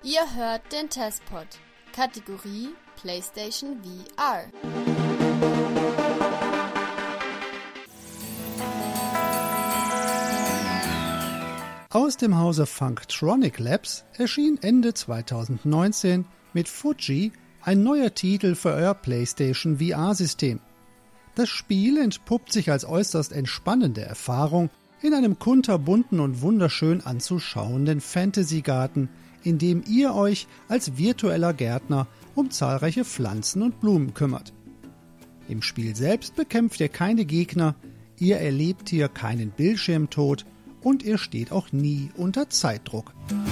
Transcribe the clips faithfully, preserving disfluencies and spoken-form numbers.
Ihr hört den Testpod, Kategorie PlayStation V R. Aus dem Hause Funktronic Labs erschien Ende zweitausendneunzehn mit Fuji ein neuer Titel für euer PlayStation V R-System. Das Spiel entpuppt sich als äußerst entspannende Erfahrung in einem kunterbunten und wunderschön anzuschauenden Fantasy-Garten, in dem ihr euch als virtueller Gärtner um zahlreiche Pflanzen und Blumen kümmert. Im Spiel selbst bekämpft ihr keine Gegner, ihr erlebt hier keinen Bildschirmtod und ihr steht auch nie unter Zeitdruck.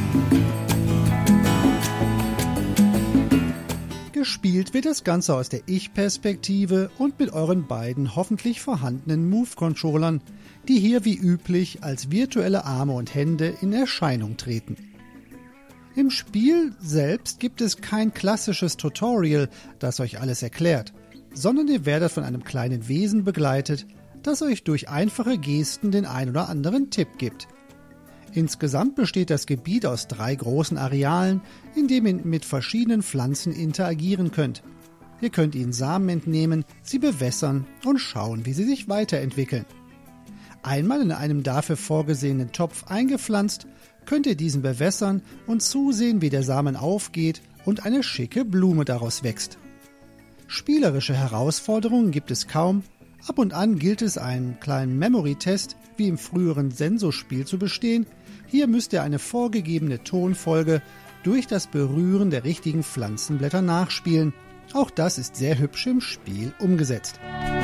Gespielt wird das Ganze aus der Ich-Perspektive und mit euren beiden hoffentlich vorhandenen Move-Controllern, die hier wie üblich als virtuelle Arme und Hände in Erscheinung treten. Im Spiel selbst gibt es kein klassisches Tutorial, das euch alles erklärt, sondern ihr werdet von einem kleinen Wesen begleitet, das euch durch einfache Gesten den ein oder anderen Tipp gibt. Insgesamt besteht das Gebiet aus drei großen Arealen, in dem ihr mit verschiedenen Pflanzen interagieren könnt. Ihr könnt ihnen Samen entnehmen, sie bewässern und schauen, wie sie sich weiterentwickeln. Einmal in einem dafür vorgesehenen Topf eingepflanzt, könnt ihr diesen bewässern und zusehen, wie der Samen aufgeht und eine schicke Blume daraus wächst. Spielerische Herausforderungen gibt es kaum. Ab und an gilt es, einen kleinen Memory-Test wie im früheren Senso-Spiel zu bestehen. Hier müsst ihr eine vorgegebene Tonfolge durch das Berühren der richtigen Pflanzenblätter nachspielen. Auch das ist sehr hübsch im Spiel umgesetzt.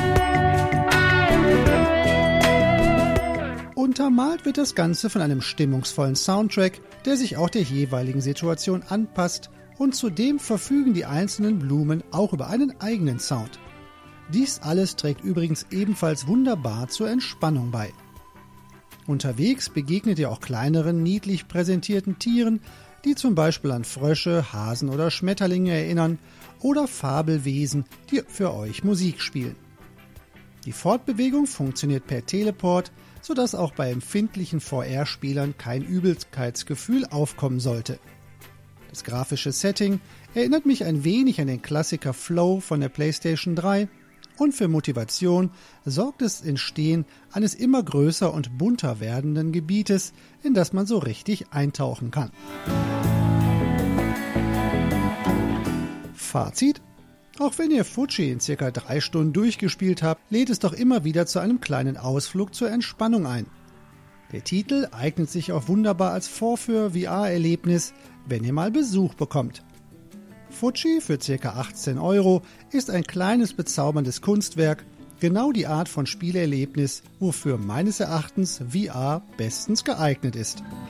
Untermalt wird das Ganze von einem stimmungsvollen Soundtrack, der sich auch der jeweiligen Situation anpasst, und zudem verfügen die einzelnen Blumen auch über einen eigenen Sound. Dies alles trägt übrigens ebenfalls wunderbar zur Entspannung bei. Unterwegs begegnet ihr auch kleineren, niedlich präsentierten Tieren, die zum Beispiel an Frösche, Hasen oder Schmetterlinge erinnern, oder Fabelwesen, die für euch Musik spielen. Die Fortbewegung funktioniert per Teleport, sodass auch bei empfindlichen V R-Spielern kein Übelkeitsgefühl aufkommen sollte. Das grafische Setting erinnert mich ein wenig an den Klassiker Flow von der PlayStation drei, und für Motivation sorgt das Entstehen eines immer größer und bunter werdenden Gebietes, in das man so richtig eintauchen kann. Fazit: Auch wenn ihr Fuji in circa drei Stunden durchgespielt habt, lädt es doch immer wieder zu einem kleinen Ausflug zur Entspannung ein. Der Titel eignet sich auch wunderbar als Vorführ-V R-Erlebnis, wenn ihr mal Besuch bekommt. Fuji für ca. achtzehn Euro ist ein kleines bezauberndes Kunstwerk, genau die Art von Spielerlebnis, wofür meines Erachtens V R bestens geeignet ist.